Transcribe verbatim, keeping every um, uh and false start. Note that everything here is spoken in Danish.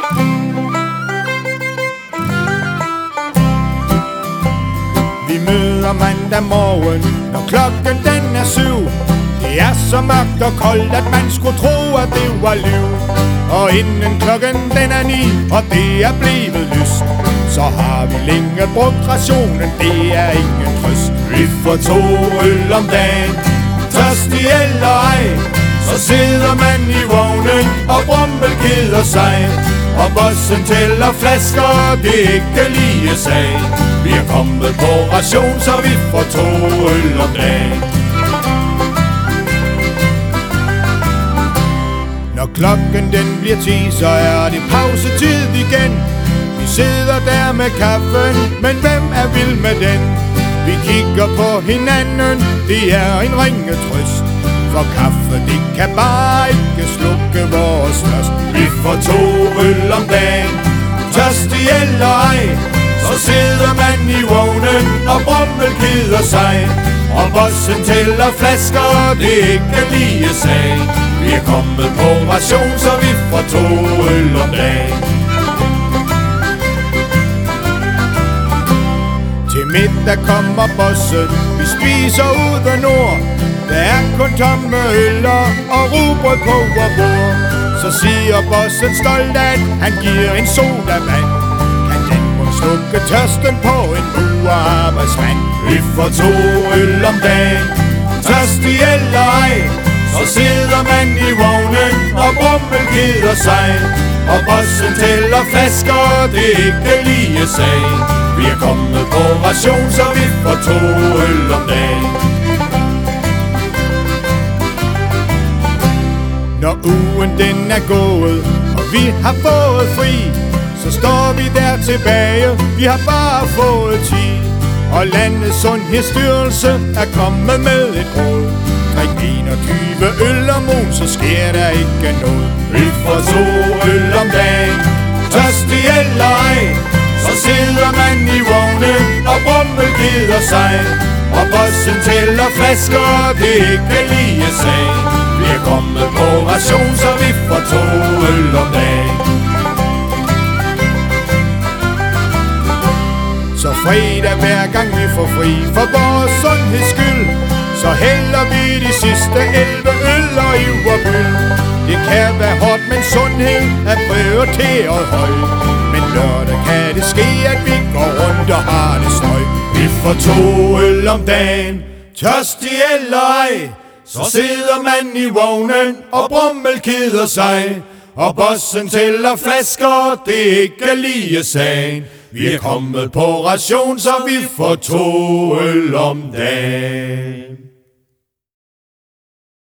Vi møder mandag morgen, når klokken den er syv. Det er så mørkt og koldt, at man skulle tro, at det var liv. Og inden klokken den er ni, og det er blevet lyst, så har vi længe brugt rationen, det er ingen trøst. Vi får to øl om dagen, tørstig eller ej, så sidder man i vognen og Brummel keder sig. Og bossen tæller flasker, det er ikke lige sag. Vi er kommet på ration, så vi får to øl om dagen. Når klokken den bliver ti, så er det pausetid igen. Vi sidder der med kaffen, men hvem er vild med den? Vi kigger på hinanden, det er en ringe trøst, for kaffe det kan bare ikke slukke vores størst. Vi får to øl om dagen, tørstig eller ej, så sidder man i vognen og Brummel keder sig. Og bossen tæller flasker, det er ikke lige sag. Vi er kommet på ration, så vi får to øl om dagen. Til middag kommer bossen, vi spiser ude nord. Der er kun tomme øller og rugbrød på vores bord. Så siger bossen stolt, at han giver en sodavand. Kan den må slukke tørsten på en ugearbejdsmand? Vi får to øl om dagen, tørstig eller ej, så sidder man i vognen og Brummel keder sig. Og bossen tæller flasker, det er ikke lige sag. Vi er kommet på ration, så vi får to øl om dagen. Når ugen den er gået, og vi har fået fri, så står vi der tilbage, vi har bare fået tid. Og landets sundhedsstyrelse er kommet med et råd. Drik enogtyve øl om ugen, så sker der ikke noget. Vi får to øl om dagen, tørstig eller ej, så sidder man i vognen og Brummel keder sig. Og bossen tæller flasker, det er ikke lige sag. Vi er kommet på ration, så vi får to øl om dagen. Så fredag hver gang vi får fri for vores sundheds skyld, så hælder vi de sidste elleve øller i urbyld. Det kan være hårdt, men sundhed er prioriteret højt. Men lørdag kan det ske, at vi går rundt og har det sløjt. Vi får to øl om dagen, tørstig eller ej, så sidder man i vognen og Brummel keder sig. Og bossen tæller flasker, det er ikke lige sagen. Vi er kommet på ration, så vi får to øl om dagen.